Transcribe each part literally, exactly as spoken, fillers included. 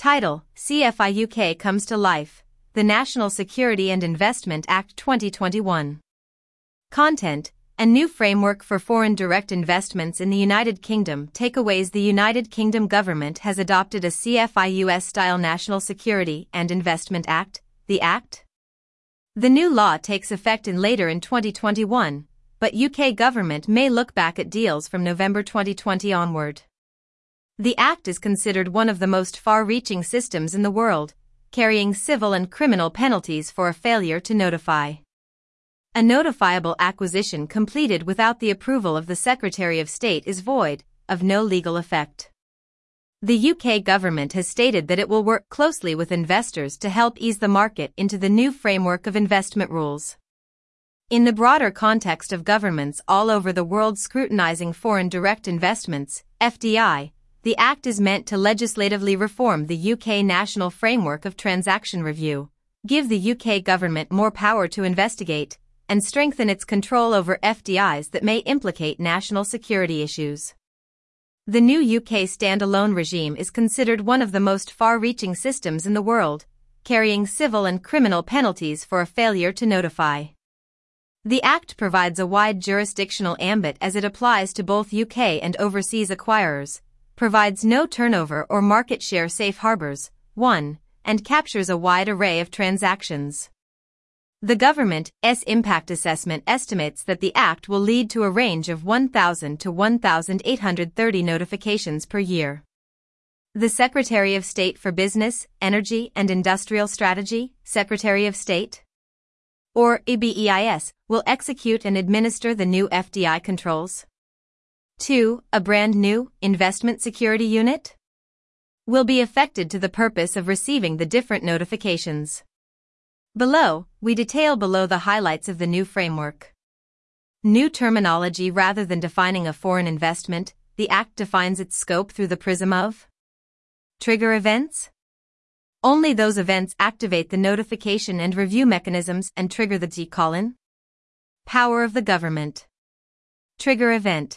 Title: C F I U K comes to life, the National Security and Investment Act twenty twenty-one. Content: a new framework for foreign direct investments in the United Kingdom. Takeaways: the United Kingdom government has adopted a C F I U S-style National Security and Investment Act, the Act. The new law takes effect in later in twenty twenty-one, but U K government may look back at deals from November twenty twenty onward. The Act is considered one of the most far-reaching systems in the world, carrying civil and criminal penalties for a failure to notify. A notifiable acquisition completed without the approval of the Secretary of State is void, of no legal effect. The U K government has stated that it will work closely with investors to help ease the market into the new framework of investment rules. In the broader context of governments all over the world scrutinizing foreign direct investments, F D I, the Act is meant to legislatively reform the U K national framework of transaction review, give the U K government more power to investigate, and strengthen its control over F D Is that may implicate national security issues. The new U K standalone regime is considered one of the most far-reaching systems in the world, carrying civil and criminal penalties for a failure to notify. The Act provides a wide jurisdictional ambit as it applies to both U K and overseas acquirers, provides no turnover or market share safe harbors, one, and captures a wide array of transactions. The government's impact assessment estimates that the Act will lead to a range of one thousand to one thousand eight hundred thirty notifications per year. The Secretary of State for Business, Energy and Industrial Strategy, Secretary of State, or E B E I S, will execute and administer the new F D I controls. two. A brand new Investment Security Unit will be affected to the purpose of receiving the different notifications. Below, we detail below the highlights of the new framework. New terminology: rather than defining a foreign investment, the Act defines its scope through the prism of trigger events. Only those events activate the notification and review mechanisms and trigger the T colon. Power of the government. Trigger event.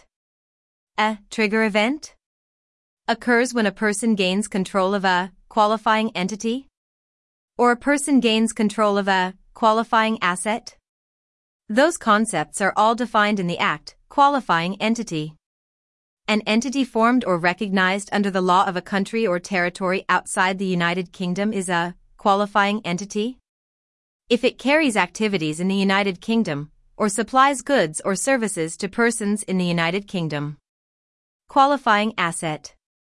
A trigger event occurs when a person gains control of a qualifying entity, or a person gains control of a qualifying asset. Those concepts are all defined in the Act. Qualifying entity: an entity formed or recognized under the law of a country or territory outside the United Kingdom is a qualifying entity if it carries activities in the United Kingdom, or supplies goods or services to persons in the United Kingdom. Qualifying asset: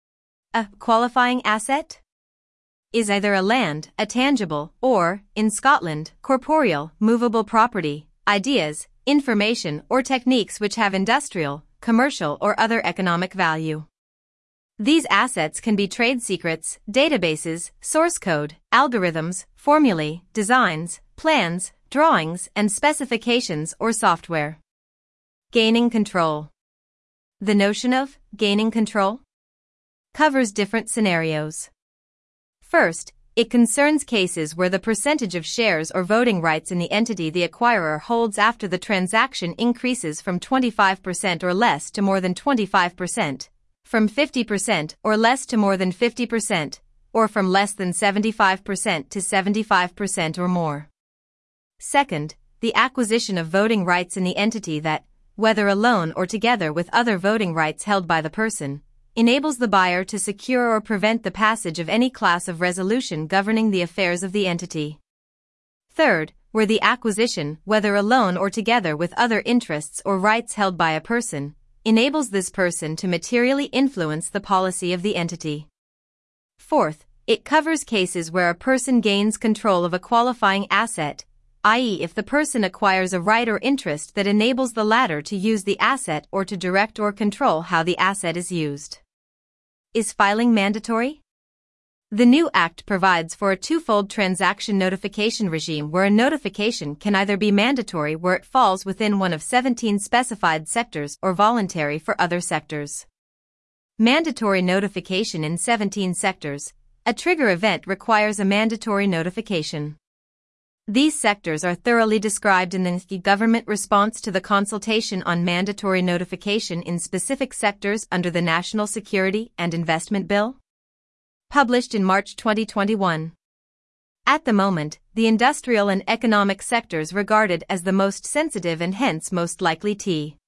a qualifying asset is either a land, a tangible, or, in Scotland, corporeal, movable property, ideas, information or techniques which have industrial, commercial or other economic value. These assets can be trade secrets, databases, source code, algorithms, formulae, designs, plans, drawings and specifications or software. Gaining control. The notion of gaining control covers different scenarios. First, it concerns cases where the percentage of shares or voting rights in the entity the acquirer holds after the transaction increases from twenty-five percent or less to more than twenty-five percent, from fifty percent or less to more than fifty percent, or from less than seventy-five percent to seventy-five percent or more. Second, the acquisition of voting rights in the entity that, whether alone or together with other voting rights held by the person, enables the buyer to secure or prevent the passage of any class of resolution governing the affairs of the entity. Third, where the acquisition, whether alone or together with other interests or rights held by a person, enables this person to materially influence the policy of the entity. Fourth, it covers cases where a person gains control of a qualifying asset, that is if the person acquires a right or interest that enables the latter to use the asset or to direct or control how the asset is used. Is filing mandatory? The new Act provides for a twofold transaction notification regime where a notification can either be mandatory where it falls within one of seventeen specified sectors or voluntary for other sectors. Mandatory notification in seventeen sectors. A trigger event requires a mandatory notification. These sectors are thoroughly described in the government response to the consultation on mandatory notification in specific sectors under the National Security and Investment Bill. published in March twenty twenty-one. At the moment, the industrial and economic sectors regarded as the most sensitive and hence most likely to